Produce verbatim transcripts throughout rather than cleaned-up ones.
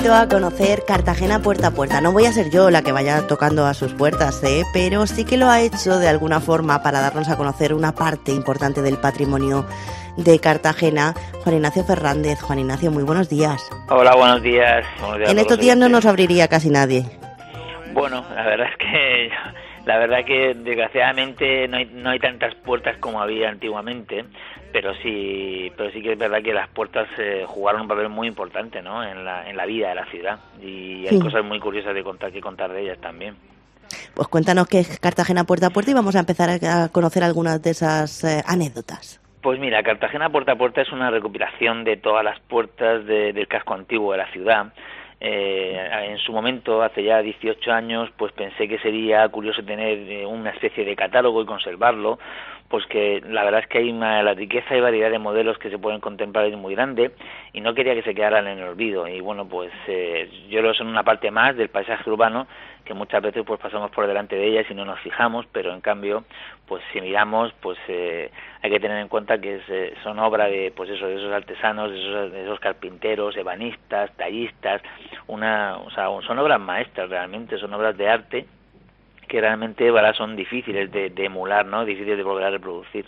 invito a conocer Cartagena puerta a puerta. No voy a ser yo la que vaya tocando a sus puertas, ¿eh? Pero sí que lo ha hecho de alguna forma para darnos a conocer una parte importante del patrimonio de Cartagena, Juan Ignacio Fernández. Juan Ignacio, muy buenos días. Hola, buenos días. Buenos días en estos días no nos abriría casi nadie. Bueno, la verdad es que la verdad que desgraciadamente no hay, no hay tantas puertas como había antiguamente, pero sí, pero sí que es verdad que las puertas eh, jugaron un papel muy importante, ¿no? En la, en la vida de la ciudad, y hay sí. cosas muy curiosas de contar que contar de ellas también. Pues cuéntanos qué es Cartagena puerta a puerta y vamos a empezar a conocer algunas de esas eh, anécdotas. Pues mira, Cartagena puerta a puerta es una recopilación de todas las puertas de, del casco antiguo de la ciudad. Eh, en su momento, hace ya dieciocho años, pues pensé que sería curioso tener eh, una especie de catálogo y conservarlo, pues que la verdad es que hay una la riqueza y variedad de modelos que se pueden contemplar es muy grande y no quería que se quedaran en el olvido. Y bueno, pues eh, yo creo que son una parte más del paisaje urbano que muchas veces pues pasamos por delante de ellas y no nos fijamos, pero en cambio pues si miramos pues eh, hay que tener en cuenta que es, eh, son obra de pues eso de esos artesanos, de esos, de esos carpinteros, ebanistas, tallistas, una o sea son obras maestras realmente, son obras de arte que realmente ¿verdad? Son difíciles de, de emular, ¿no? Difíciles de volver a reproducir.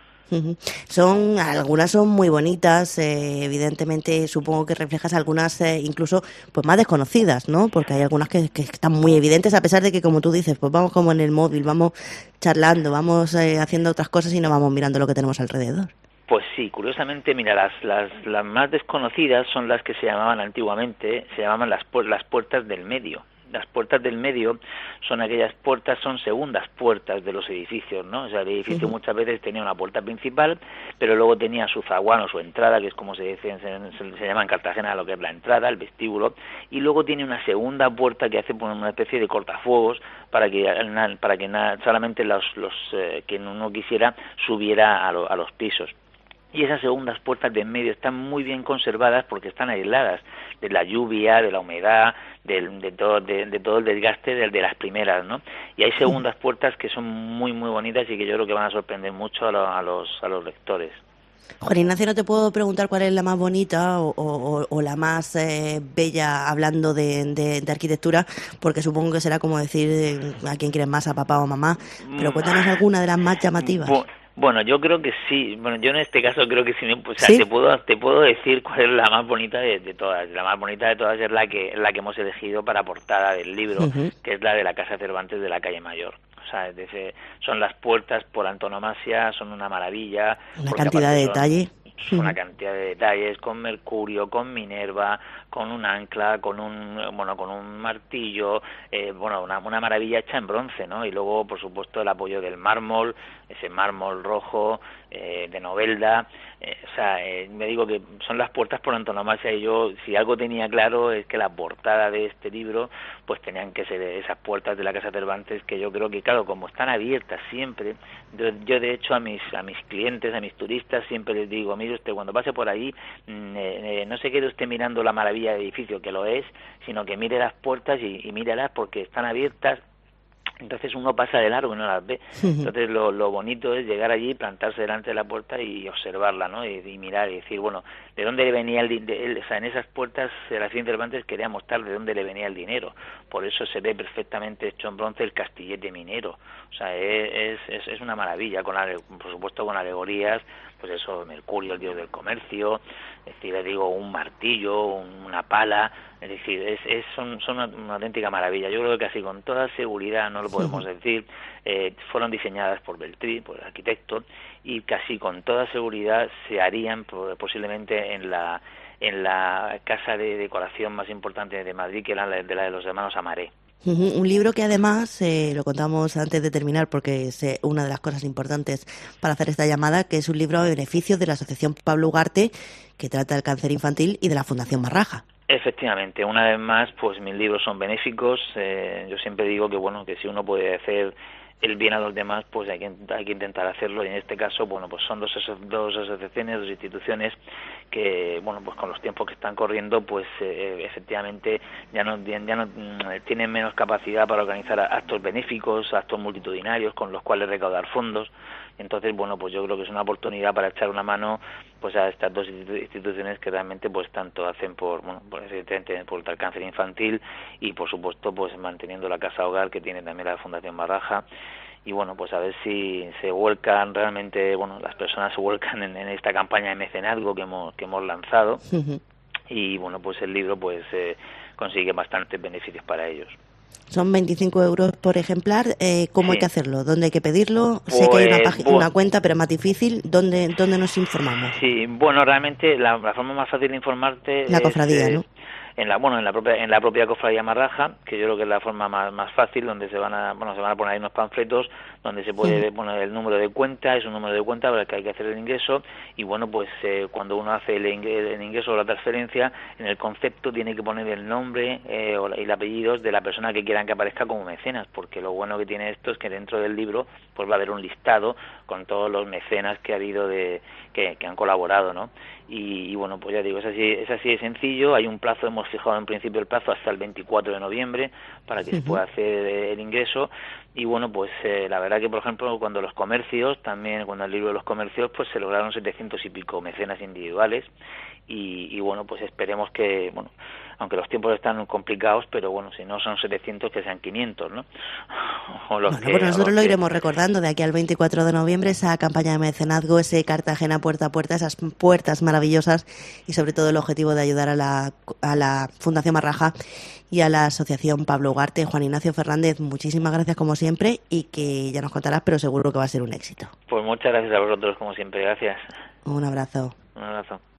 Son algunas son muy bonitas, eh, evidentemente supongo que reflejas algunas eh, incluso pues más desconocidas, ¿no? Porque hay algunas que, que están muy evidentes a pesar de que, como tú dices, pues vamos como en el móvil, vamos charlando, vamos eh, haciendo otras cosas y no vamos mirando lo que tenemos alrededor. Pues sí, curiosamente, mira, las, las, las más desconocidas son las que se llamaban antiguamente, se llamaban las, pu- las puertas del medio. Las puertas del medio son aquellas puertas, son segundas puertas de los edificios, ¿no? O sea, el edificio uh-huh. muchas veces tenía una puerta principal, pero luego tenía su zaguán o su entrada, que es como se dice, se, se, se llama en Cartagena lo que es la entrada, el vestíbulo, y luego tiene una segunda puerta que hace una especie de cortafuegos para que para que solamente los, los eh, quien uno quisiera subiera a, lo, a los pisos. Y esas segundas puertas de en medio están muy bien conservadas porque están aisladas de la lluvia, de la humedad, de, de, todo, de, de todo el desgaste de, de las primeras, ¿no? Y hay segundas puertas que son muy, muy bonitas y que yo creo que van a sorprender mucho a, lo, a, los, a los lectores. Juan Ignacio, no te puedo preguntar cuál es la más bonita o, o, o la más eh, bella hablando de, de, de arquitectura, porque supongo que será como decir eh, a quién quieres más, a papá o a mamá, pero cuéntanos alguna de las más llamativas. Bu- Bueno, yo creo que sí. Bueno, yo en este caso creo que sí. Me, o sea, ¿Sí? te puedo te puedo decir cuál es la más bonita de, de todas. La más bonita de todas es la que la que hemos elegido para portada del libro, uh-huh. que es la de la Casa Cervantes de la Calle Mayor. O sea, desde, son las puertas por antonomasia, son una maravilla. Una cantidad de son, detalle. Son una cantidad de detalles, con Mercurio, con Minerva, con un ancla, con un bueno, con un martillo, eh, bueno, una, una maravilla hecha en bronce, ¿no? Y luego, por supuesto, el apoyo del mármol, ese mármol rojo eh, de Novelda. Eh, o sea, eh, me digo que son las puertas por antonomasia y yo, si algo tenía claro es que la portada de este libro, pues tenían que ser esas puertas de la Casa Cervantes, que yo creo que, claro, como están abiertas siempre, yo, yo de hecho a mis a mis clientes, a mis turistas, siempre les digo, mire usted, cuando pase por ahí, eh, eh, no se quede usted mirando la maravilla del edificio, que lo es, sino que mire las puertas y, y mírelas porque están abiertas. Entonces uno pasa de largo y no las ve. Entonces lo, lo bonito es llegar allí, plantarse delante de la puerta y observarla, ¿no? Y, y mirar y decir, bueno, ¿de dónde le venía el dinero? O sea, en esas puertas Serafín Cervantes quería mostrar de dónde le venía el dinero. Por eso se ve perfectamente hecho en bronce el castillete minero. O sea, es, es, es una maravilla, con por supuesto con alegorías, pues eso, Mercurio, el dios del comercio, es decir, le digo, un martillo, una pala, es decir, es, es son, son una, una auténtica maravilla. Yo creo que casi con toda seguridad, no lo podemos decir, eh, fueron diseñadas por Beltrí, por el arquitecto, y casi con toda seguridad se harían posiblemente en la en la casa de decoración más importante de Madrid, que era la de la de los hermanos Amaré. Un libro que además, eh, lo contamos antes de terminar porque es eh, una de las cosas importantes para hacer esta llamada, que es un libro a beneficio de la Asociación Pablo Ugarte, que trata del cáncer infantil, y de la Fundación Marraja. Efectivamente, una vez más, pues mis libros son benéficos. Eh, yo siempre digo que bueno, que si uno puede hacer el bien a los demás, pues hay que, hay que intentar hacerlo, y en este caso, bueno, pues son dos, dos asociaciones, dos instituciones que, bueno, pues con los tiempos que están corriendo, pues eh, efectivamente ya no, ya no tienen menos capacidad para organizar actos benéficos, actos multitudinarios con los cuales recaudar fondos. Entonces, bueno, pues yo creo que es una oportunidad para echar una mano pues a estas dos instituciones que realmente pues tanto hacen por, bueno, pues evidentemente por el cáncer infantil y por supuesto pues manteniendo la casa hogar que tiene también la Fundación Marraja. Y bueno, pues a ver si se vuelcan realmente, bueno, las personas se vuelcan en, en esta campaña de mecenazgo que hemos que hemos lanzado. Uh-huh. Y bueno, pues el libro pues eh, consigue bastantes beneficios para ellos. Son veinticinco euros por ejemplar. Eh, ¿Cómo sí. hay que hacerlo? ¿Dónde hay que pedirlo? Pues, sé que hay una, página, bueno, una cuenta, pero es más difícil. ¿Dónde, dónde nos informamos? Sí, bueno, realmente la, la forma más fácil de informarte la cofradía, es, ¿no? En la, bueno, en la propia en la propia cofradía Marraja, que yo creo que es la forma más, más fácil, donde se van a bueno se van a poner ahí unos panfletos donde se puede sí. poner el número de cuenta, es un número de cuenta para el que hay que hacer el ingreso, y bueno, pues eh, cuando uno hace el, ingreso, el ingreso o la transferencia, en el concepto tiene que poner el nombre eh, o y el apellido de la persona que quieran que aparezca como mecenas, porque lo bueno que tiene esto es que dentro del libro pues va a haber un listado con todos los mecenas que ha habido de que, que han colaborado, ¿no? Y, y bueno, pues ya digo, es así, es así de sencillo. Hay un plazo, hemos fijado en principio el plazo hasta el veinticuatro de noviembre para que uh-huh. se pueda hacer el ingreso. Y bueno, pues eh, la verdad que, por ejemplo, cuando los comercios, también cuando el libro de los comercios, pues se lograron setecientos y pico mecenas individuales. Y, y bueno, pues esperemos que, bueno, aunque los tiempos están complicados, pero bueno, si no son setecientos, que sean quinientos, ¿no? O los bueno, que, pues nosotros lo que... iremos recordando de aquí al veinticuatro de noviembre, esa campaña de mecenazgo, ese Cartagena puerta a puerta, esas puertas maravillosas y sobre todo el objetivo de ayudar a la, a la Fundación Marraja y a la Asociación Pablo Ugarte. Juan Ignacio Fernández, muchísimas gracias como siempre y que ya nos contarás, pero seguro que va a ser un éxito. Pues muchas gracias a vosotros como siempre, gracias. Un abrazo. Un abrazo.